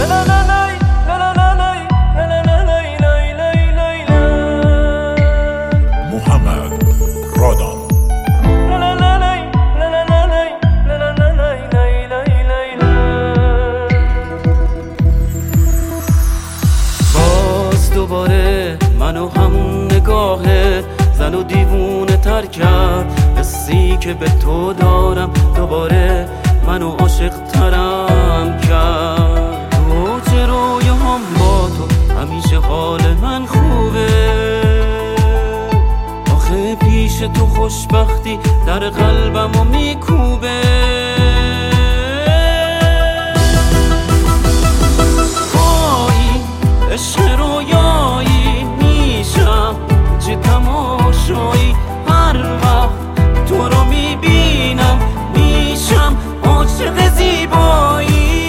محمد رادان. باز دوباره منو هم نگاهت زن و دیوونه تر کرد، حسی که به تو دارم دوباره منو عاشق ترم کرد. تو چه رویام با تو همیشه حال من خوبه، آخه پیش تو خوشبختی در قلبمو میکوبه. با این عشق رویایی میشم چه تماشایی، هر وقت تو رو میبینم میشم عاشق زیبایی.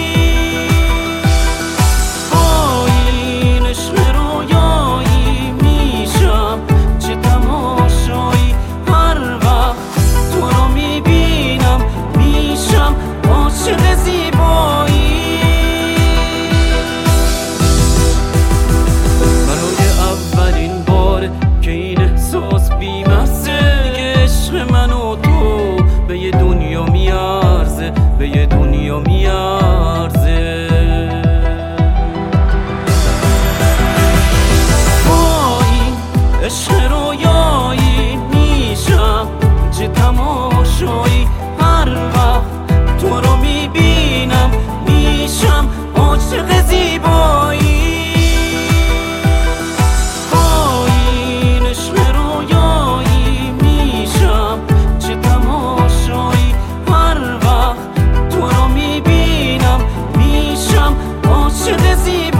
با این عشق رویایی میشم چه تماشایی، هر وقت تو رو میبینم میشم عاشق زیبایی. برای اولین بار که این احساس بی‌مزه، دیگه عشق من و تو به یه دنیا میارزه، به یه دنیا میارزه. با این عشق رویایی میشم چه تماشایی، هر وقت تو رو میبینم میشم عاشق زیبایی. با این عشق رویایی میشم چه تماشایی، هر وقت تو رو میبینم میشم عاشق زیبایی.